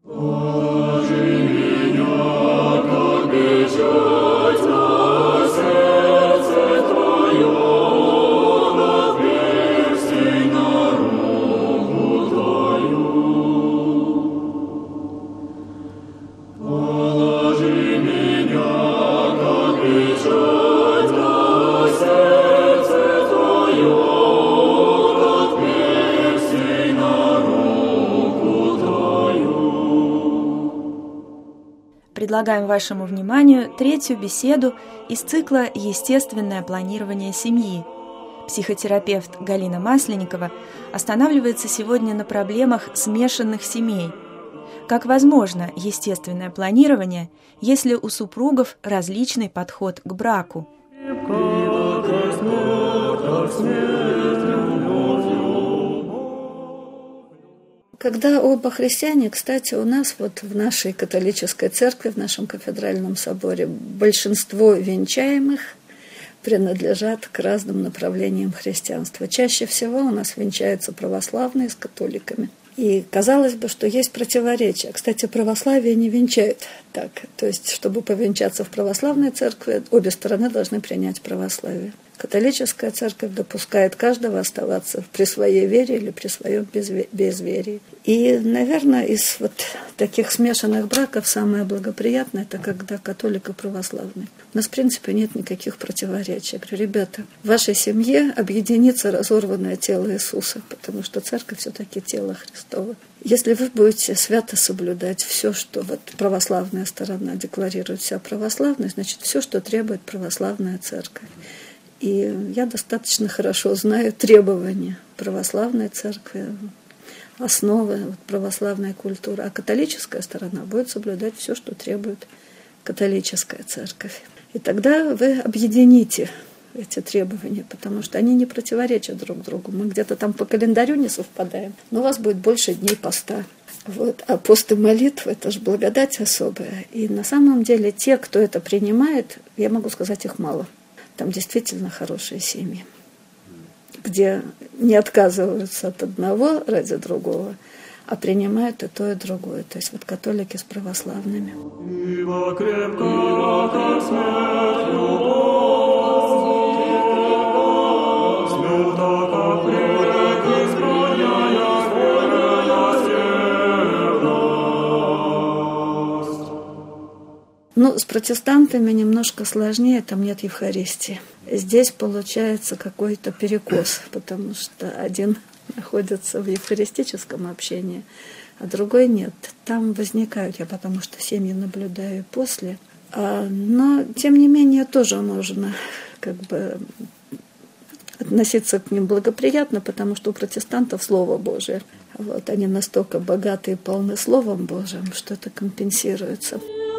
Предлагаем вашему вниманию третью беседу из цикла «Естественное планирование семьи». Психотерапевт Галина Масленникова останавливается сегодня на проблемах смешанных семей. Как возможно естественное планирование, если у супругов различный подход к браку? Когда оба христиане, кстати, у нас вот в нашей католической церкви, в нашем кафедральном соборе, большинство венчаемых принадлежат к разным направлениям христианства. Чаще всего у нас венчаются православные с католиками. И казалось бы, что есть противоречия. Кстати, православие не венчает так. То есть, чтобы повенчаться в православной церкви, обе стороны должны принять православие. Католическая церковь допускает каждого оставаться при своей вере или при своем безверии. И, наверное, из вот таких смешанных браков самое благоприятное – это когда католик и православный. У нас, в принципе, нет никаких противоречий. Я говорю, ребята, в вашей семье объединится разорванное тело Иисуса, потому что церковь все-таки тело Христово. Если вы будете свято соблюдать все, что вот православная сторона декларирует себя православной, значит, все, что требует православная церковь. И я достаточно хорошо знаю требования православной церкви, основы православной культуры. А католическая сторона будет соблюдать все, что требует католическая церковь. И тогда вы объедините эти требования, потому что они не противоречат друг другу. Мы где-то там по календарю не совпадаем, но у вас будет больше дней поста. Вот. А пост и молитва – это же благодать особая. И на самом деле те, кто это принимает, я могу сказать, их мало. Там действительно хорошие семьи, где не отказываются от одного ради другого, а принимают и то, и другое. То есть вот католики с православными. Ну, с протестантами немножко сложнее, там нет Евхаристии. Здесь получается какой-то перекос, потому что один находится в евхаристическом общении, а другой нет. Там возникают, я потому что семьи наблюдаю после. Но, тем не менее, тоже можно как бы относиться к ним благоприятно, потому что у протестантов Слово Божие. Вот, они настолько богаты и полны Словом Божьим, что это компенсируется.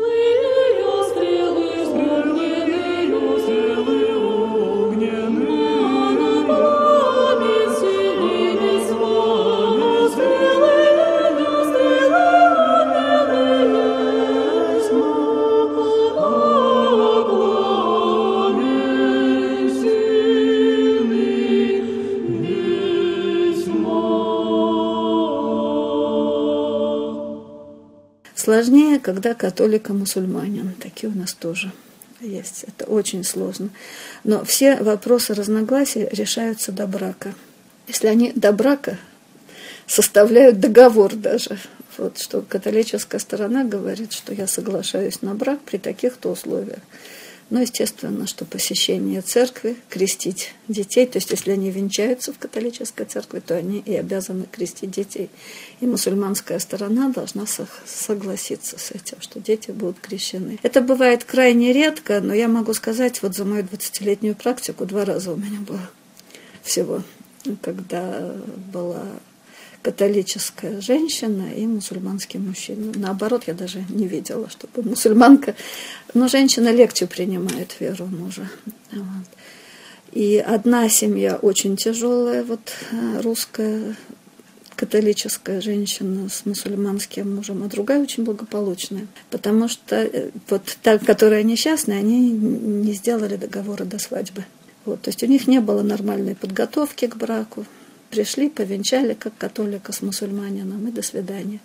Сложнее, когда католик и мусульманин. Такие у нас тоже есть. Это очень сложно. Но все вопросы разногласий решаются до брака. Если они до брака составляют договор даже. Вот, что католическая сторона говорит, что я соглашаюсь на брак при таких-то условиях. Но, естественно, что посещение церкви, крестить детей, то есть если они венчаются в католической церкви, то они и обязаны крестить детей. И мусульманская сторона должна согласиться с этим, что дети будут крещены. Это бывает крайне редко, но я могу сказать, вот за мою 20-летнюю практику 2 раза у меня было всего, когда была католическая женщина и мусульманский мужчина. Наоборот, я даже не видела, чтобы мусульманка... Но женщина легче принимает веру мужа. Вот. И одна семья очень тяжелая, вот русская католическая женщина с мусульманским мужем, а другая очень благополучная. Потому что вот та, которая несчастная, они не сделали договора до свадьбы. Вот. То есть у них не было нормальной подготовки к браку. Пришли, повенчали, как католика с мусульманином, и до свидания.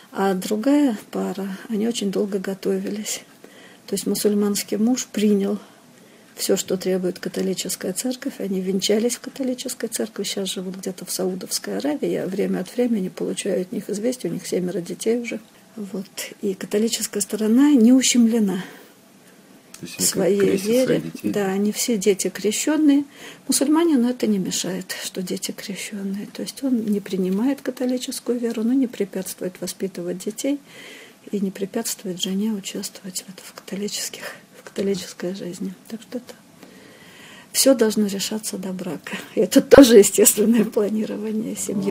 А другая пара, они очень долго готовились. То есть мусульманский муж принял все, что требует католическая церковь. Они венчались в католической церкви, сейчас живут где-то в Саудовской Аравии. Я время от времени получаю от них известия, у них 7 детей уже. Вот. И католическая сторона не ущемлена в своей вере. Да, они все дети крещенные. Мусульманину это не мешает, что дети крещенные. То есть он не принимает католическую веру, но не препятствует воспитывать детей и не препятствует жене участвовать в католической жизни. Так что это все должно решаться до брака. И это тоже естественное планирование семьи.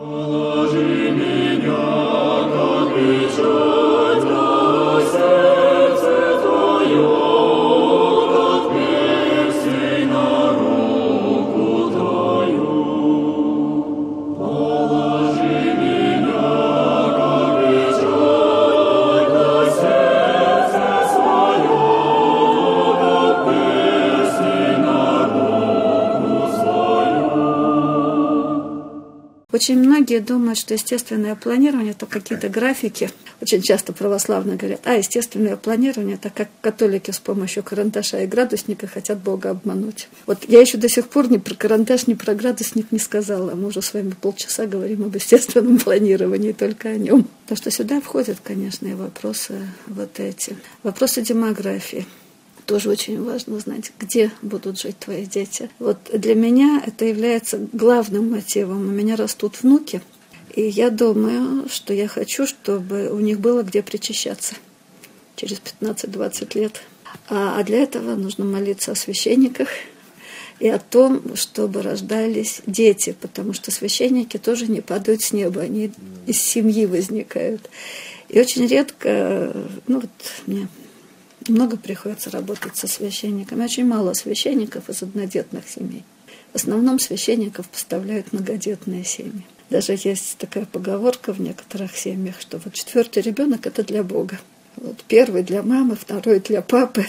Очень многие думают, что естественное планирование – это какие-то графики. Очень часто православные говорят, естественное планирование – это как католики с помощью карандаша и градусника хотят Бога обмануть. Вот я еще до сих пор ни про карандаш, ни про градусник не сказала. Мы уже с вами полчаса говорим об естественном планировании, только о нем. Потому что сюда входят, конечно, и вопросы вот эти. Вопросы демографии. Тоже очень важно знать, где будут жить твои дети. Вот для меня это является главным мотивом. У меня растут внуки, и я думаю, что я хочу, чтобы у них было где причащаться через 15-20 лет. А для этого нужно молиться о священниках и о том, чтобы рождались дети, потому что священники тоже не падают с неба, они из семьи возникают. И очень редко, мне много приходится работать со священниками. Очень мало священников из однодетных семей. В основном священников поставляют многодетные семьи. Даже есть такая поговорка в некоторых семьях, что вот 4-й ребенок – это для Бога. Вот 1-й для мамы, 2-й для папы,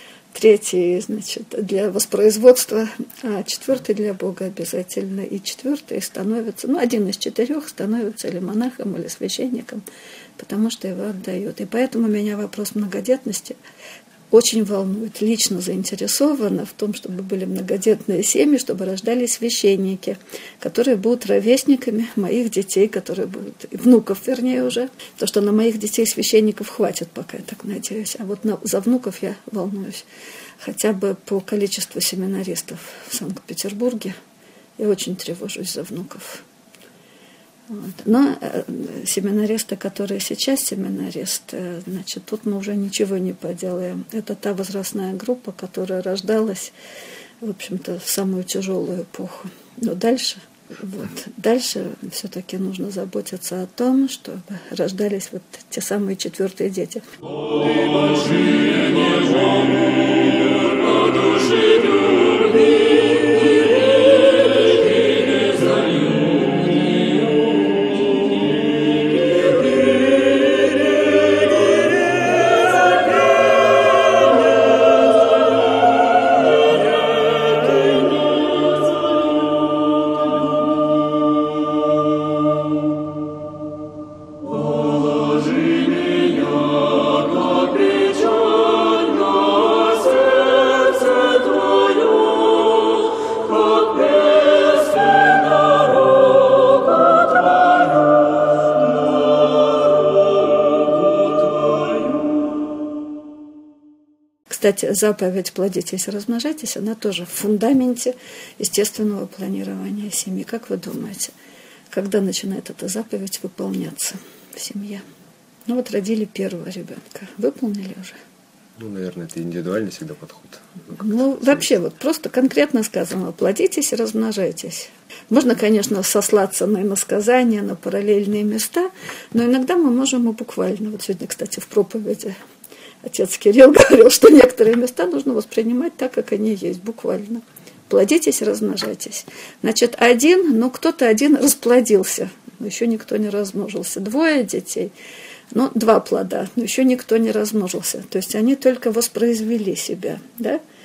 3-й, для воспроизводства, а 4-й для Бога обязательно. И 4-й становится, 1 из 4 становится или монахом, или священником, потому что его отдают. И поэтому меня вопрос многодетности очень волнует. Лично заинтересована в том, чтобы были многодетные семьи, чтобы рождались священники, которые будут ровесниками моих детей, которые будут, внуков, вернее, уже. Потому что на моих детей священников хватит, пока я так надеюсь. А вот за внуков я волнуюсь. Хотя бы по количеству семинаристов в Санкт-Петербурге. Я очень тревожусь за внуков. Вот. Но семинаристы, которые сейчас семинаристы, тут мы уже ничего не поделаем. Это та возрастная группа, которая рождалась, в общем-то, в самую тяжелую эпоху. Но дальше все-таки нужно заботиться о том, чтобы рождались вот те самые 4-е дети. Кстати, заповедь «Плодитесь и размножайтесь», она тоже в фундаменте естественного планирования семьи. Как вы думаете, когда начинает эта заповедь выполняться в семье? Родили 1-го ребенка. Выполнили уже? Наверное, это индивидуальный всегда подход. Вообще, просто конкретно сказано: плодитесь и размножайтесь. Можно, конечно, сослаться на иносказания, на параллельные места, но иногда мы можем и буквально. Сегодня, кстати, в проповеди отец Кирилл говорил, что некоторые места нужно воспринимать так, как они есть, буквально. Плодитесь и размножайтесь. Кто-то один расплодился, но еще никто не размножился. 2 детей, 2 плода, но еще никто не размножился. То есть они только воспроизвели себя, да?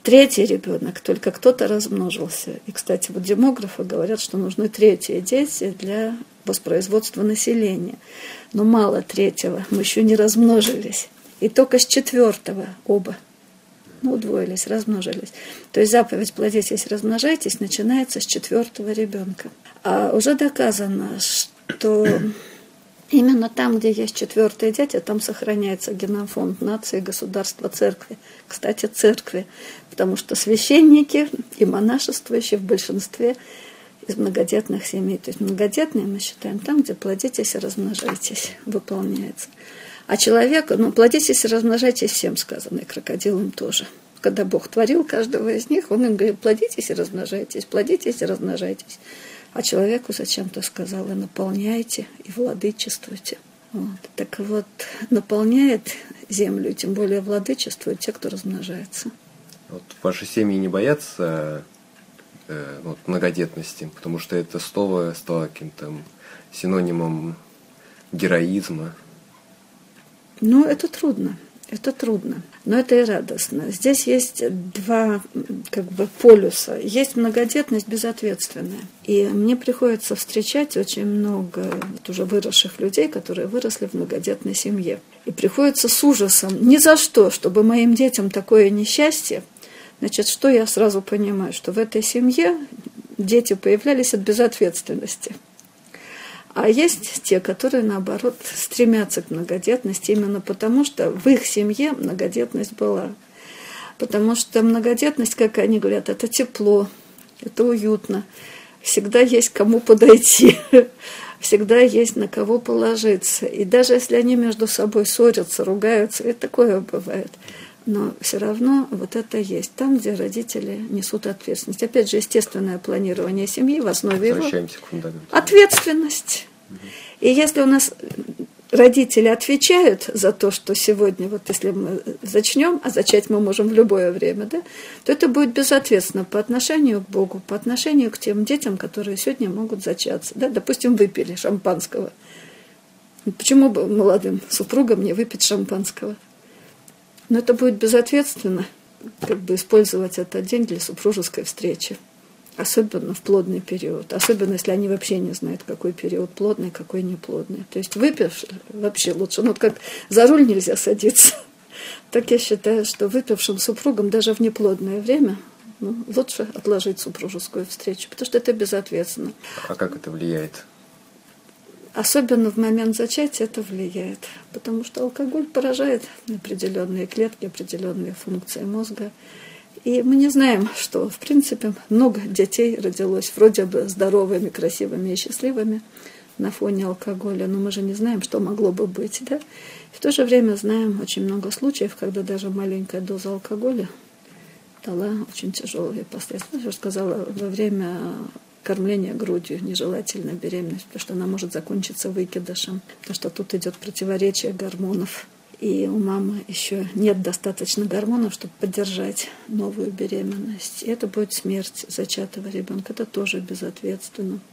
третий ребенок, только кто-то размножился. И, кстати, вот демографы говорят, что нужны третьи дети для воспроизводства населения. Но мало третьего, мы еще не размножились. И только с четвертого оба удвоились, размножились. То есть заповедь «плодитесь, размножайтесь» начинается с четвертого ребенка. А уже доказано, что именно там, где есть четвертые дети, там сохраняется генофонд нации, государства, церкви. Кстати, церкви, потому что священники и монашествующие в большинстве из многодетных семей. То есть многодетные мы считаем там, где плодитесь и размножайтесь, выполняется. А человек, плодитесь и размножайтесь всем сказано, и крокодилам тоже. Когда Бог творил каждого из них, Он им говорит, плодитесь и размножайтесь, плодитесь и размножайтесь. А человеку зачем-то сказал, и наполняйте, и владычествуйте. Вот. Так вот, наполняет землю, тем более владычествуют те, кто размножается. Вот ваши семьи не боятся многодетности, потому что это слово стало каким-то синонимом героизма. Это трудно. Это трудно, но это и радостно. Здесь есть два полюса. Есть многодетность безответственная. И мне приходится встречать очень много уже выросших людей, которые выросли в многодетной семье. И приходится с ужасом, ни за что, чтобы моим детям такое несчастье. Значит, что я сразу понимаю? Что в этой семье дети появлялись от безответственности. А есть те, которые, наоборот, стремятся к многодетности именно потому, что в их семье многодетность была. Потому что многодетность, как они говорят, это тепло, это уютно. Всегда есть к кому подойти, всегда есть на кого положиться. И даже если они между собой ссорятся, ругаются, и такое бывает. Но все равно вот это есть. Там, где родители несут ответственность. Опять же, естественное планирование семьи в основе его ответственность. И если у нас родители отвечают за то, что сегодня, вот если мы зачнем, а зачать мы можем в любое время, да, то это будет безответственно по отношению к Богу, по отношению к тем детям, которые сегодня могут зачаться. Да? Допустим, выпили шампанского. Почему бы молодым супругам не выпить шампанского? Но это будет безответственно, использовать этот день для супружеской встречи. Особенно в плодный период. Особенно, если они вообще не знают, какой период плодный, какой неплодный. То есть выпивший вообще лучше. Как за руль нельзя садиться. Так я считаю, что выпившим супругам даже в неплодное время лучше отложить супружескую встречу. Потому что это безответственно. А как это влияет? Особенно в момент зачатия это влияет, потому что алкоголь поражает определенные клетки, определенные функции мозга. И мы не знаем, что, в принципе, много детей родилось вроде бы здоровыми, красивыми и счастливыми на фоне алкоголя, но мы же не знаем, что могло бы быть. Да? В то же время знаем очень много случаев, когда даже маленькая доза алкоголя дала очень тяжелые последствия. Я уже сказала, во время кормление грудью, нежелательная беременность, потому что она может закончиться выкидышем, потому что тут идет противоречие гормонов. И у мамы еще нет достаточно гормонов, чтобы поддержать новую беременность. И это будет смерть зачатого ребенка. Это тоже безответственно.